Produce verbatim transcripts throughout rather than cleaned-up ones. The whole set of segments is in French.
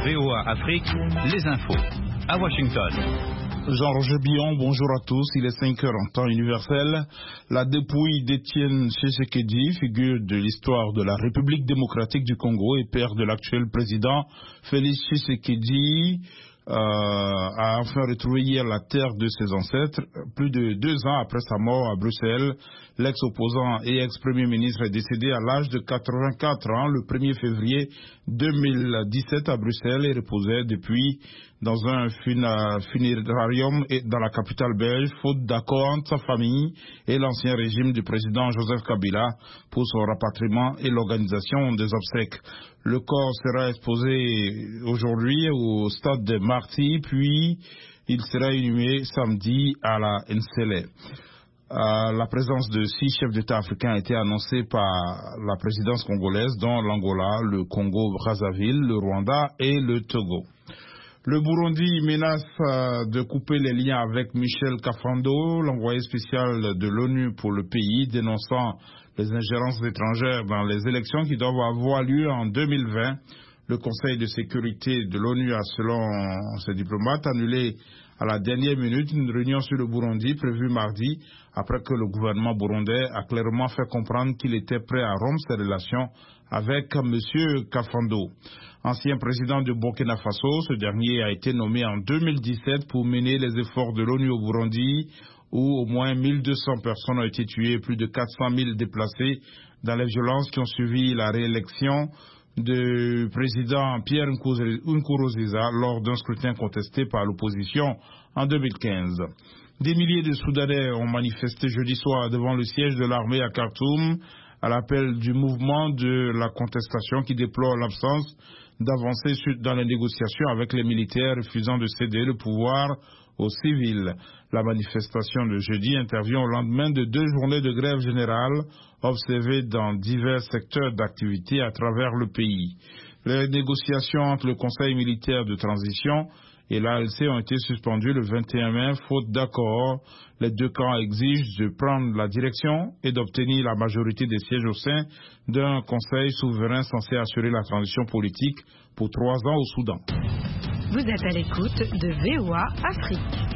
V O A Afrique, les infos. À Washington. Jean-Roger Billon, bonjour à tous. Il est cinq heures en temps universel. La dépouille d'Étienne Tshisekedi, figure de l'histoire de la République démocratique du Congo et père de l'actuel président Félix Tshisekedi, euh, a enfin retrouvé hier la terre de ses ancêtres. Plus de deux ans après sa mort à Bruxelles, l'ex-opposant et ex-premier ministre est décédé à l'âge de quatre-vingt-quatre ans le premier février deux mille dix-sept à Bruxelles et reposait depuis dans un funérarium dans la capitale belge, faute d'accord entre sa famille et l'ancien régime du président Joseph Kabila pour son rapatriement et l'organisation des obsèques. Le corps sera exposé aujourd'hui au stade de Marty, puis il sera inhumé samedi à la N C L. Euh, la présence de six chefs d'État africains a été annoncée par la présidence congolaise, dont l'Angola, le Congo-Brazzaville, le Rwanda et le Togo. Le Burundi menace euh, de couper les liens avec Michel Kafando, l'envoyé spécial de l'ONU pour le pays, dénonçant les ingérences étrangères dans les élections qui doivent avoir lieu en deux mille vingt. Le Conseil de sécurité de l'ONU a, selon ses diplomates, annulé à la dernière minute une réunion sur le Burundi prévue mardi, après que le gouvernement burundais a clairement fait comprendre qu'il était prêt à rompre ses relations avec M. Kafando. Ancien président de Burkina Faso, ce dernier a été nommé en deux mille dix-sept pour mener les efforts de l'ONU au Burundi, où au moins mille deux cents personnes ont été tuées et plus de quatre cent mille déplacées dans les violences qui ont suivi la réélection du président Pierre Nkurunziza lors d'un scrutin contesté par l'opposition en deux mille quinze. Des milliers de Soudanais ont manifesté jeudi soir devant le siège de l'armée à Khartoum à l'appel du mouvement de la contestation qui déplore l'absence d'avancées dans les négociations avec les militaires refusant de céder le pouvoir aux civils. La manifestation de jeudi intervient au lendemain de deux journées de grève générale observées dans divers secteurs d'activité à travers le pays. Les négociations entre le Conseil militaire de transition et l'A L C ont été suspendues le vingt et un mai, faute d'accord. Les deux camps exigent de prendre la direction et d'obtenir la majorité des sièges au sein d'un conseil souverain censé assurer la transition politique pour trois ans au Soudan. Vous êtes à l'écoute de V O A Afrique.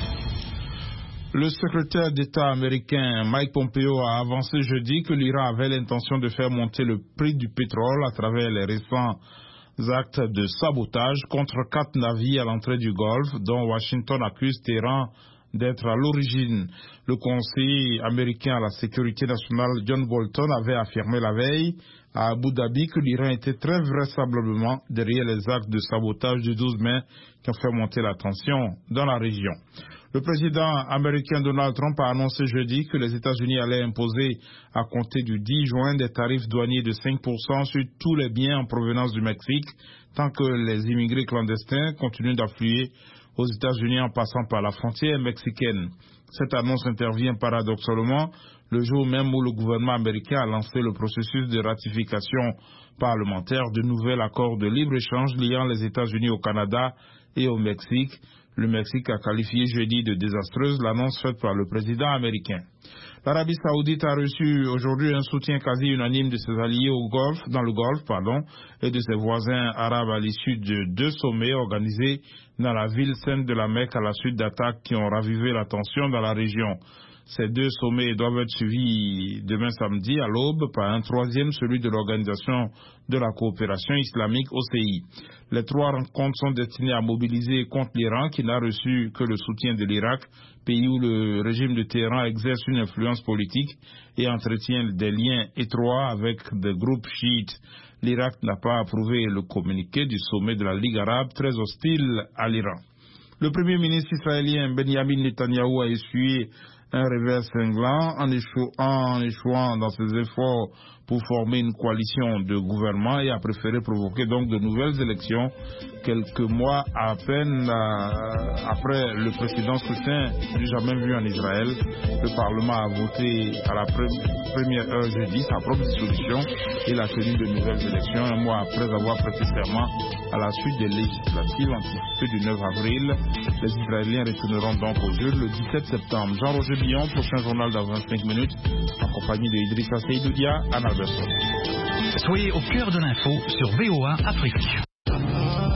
Le secrétaire d'État américain Mike Pompeo a avancé jeudi que l'Iran avait l'intention de faire monter le prix du pétrole à travers les récents actes de sabotage contre quatre navires à l'entrée du Golfe, dont Washington accuse Téhéran d'être à l'origine. Le conseiller américain à la sécurité nationale John Bolton avait affirmé la veille à Abu Dhabi que l'Iran était très vraisemblablement derrière les actes de sabotage du douze mai qui ont fait monter la tension dans la région. Le président américain Donald Trump a annoncé jeudi que les États-Unis allaient imposer à compter du dix juin des tarifs douaniers de cinq pour cent sur tous les biens en provenance du Mexique, tant que les immigrés clandestins continuent d'affluer aux États-Unis en passant par la frontière mexicaine. Cette annonce intervient paradoxalement le jour même où le gouvernement américain a lancé le processus de ratification parlementaire de nouvel accord de libre-échange liant les États-Unis au Canada et au Mexique. Le Mexique a qualifié jeudi de désastreuse l'annonce faite par le président américain. L'Arabie Saoudite a reçu aujourd'hui un soutien quasi unanime de ses alliés au Golfe, dans le Golfe pardon, et de ses voisins arabes à l'issue de deux sommets organisés dans la ville sainte de la Mecque à la suite d'attaques qui ont ravivé la tension dans la région. Ces deux sommets doivent être suivis demain samedi à l'aube par un troisième, celui de l'Organisation de la coopération islamique O C I. Les trois rencontres sont destinées à mobiliser contre l'Iran qui n'a reçu que le soutien de l'Irak, pays où le régime de Téhéran exerce une influence politique et entretient des liens étroits avec des groupes chiites. L'Irak n'a pas approuvé le communiqué du sommet de la Ligue arabe très hostile à l'Iran. Le premier ministre israélien Benjamin Netanyahou a essuyé un revers cinglant en, échou en échouant dans ses efforts pour former une coalition de gouvernement et a préféré provoquer donc de nouvelles élections quelques mois à peine euh, après le précédent scrutin du jamais vu en Israël. Le Parlement a voté à la pre première heure jeudi sa propre dissolution et la tenue de nouvelles élections un mois après avoir prêté serment à la suite des législatives anticipées du neuf avril. Les Israéliens retourneront donc au jeu le dix-sept septembre. Jean-Roger Billon, prochain journal dans vingt-cinq minutes, en compagnie de Idrissa Seydoudia, Anna Alberto. Soyez au cœur de l'info sur V O A Afrique.